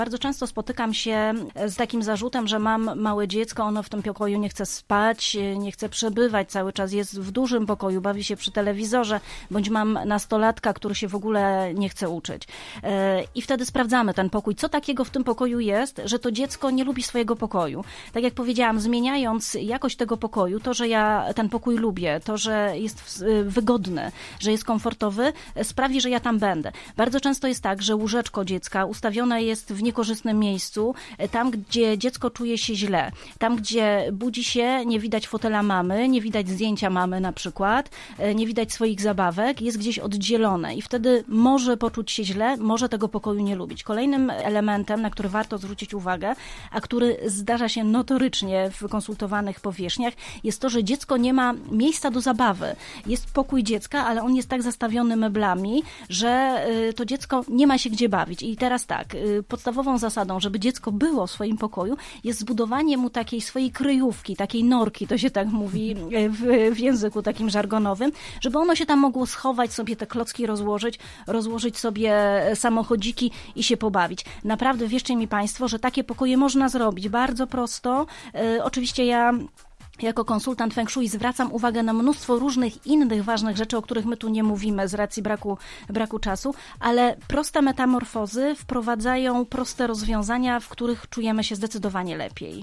Bardzo często spotykam się z takim zarzutem, że mam małe dziecko, ono w tym pokoju nie chce spać, nie chce przebywać, cały czas jest w dużym pokoju, bawi się przy telewizorze, bądź mam nastolatka, który się w ogóle nie chce uczyć. I wtedy sprawdzamy ten pokój. Co takiego w tym pokoju jest, że to dziecko nie lubi swojego pokoju? Tak jak powiedziałam, zmieniając jakość tego pokoju, to, że ja ten pokój lubię, to, że jest wygodny, że jest komfortowy, sprawi, że ja tam będę. Bardzo często jest tak, że łóżeczko dziecka ustawione jest w niekorzystnym miejscu, tam, gdzie dziecko czuje się źle, tam, gdzie budzi się, nie widać fotela mamy, nie widać zdjęcia mamy na przykład, nie widać swoich zabawek, jest gdzieś oddzielone i wtedy może poczuć się źle, może tego pokoju nie lubić. Kolejnym elementem, na który warto zwrócić uwagę, a który zdarza się notorycznie w konsultowanych powierzchniach, jest to, że dziecko nie ma miejsca do zabawy. Jest pokój dziecka, ale on jest tak zastawiony meblami, że to dziecko nie ma się gdzie bawić. I teraz tak, podstawową zasadą, żeby dziecko było w swoim pokoju, jest zbudowanie mu takiej swojej kryjówki, takiej norki, to się tak mówi w języku takim żargonowym, żeby ono się tam mogło schować, sobie te klocki rozłożyć sobie samochodziki i się pobawić. Naprawdę wierzcie mi Państwo, że takie pokoje można zrobić bardzo prosto. Oczywiście ja jako konsultant Feng Shui zwracam uwagę na mnóstwo różnych innych ważnych rzeczy, o których my tu nie mówimy z racji braku czasu, ale proste metamorfozy wprowadzają proste rozwiązania, w których czujemy się zdecydowanie lepiej.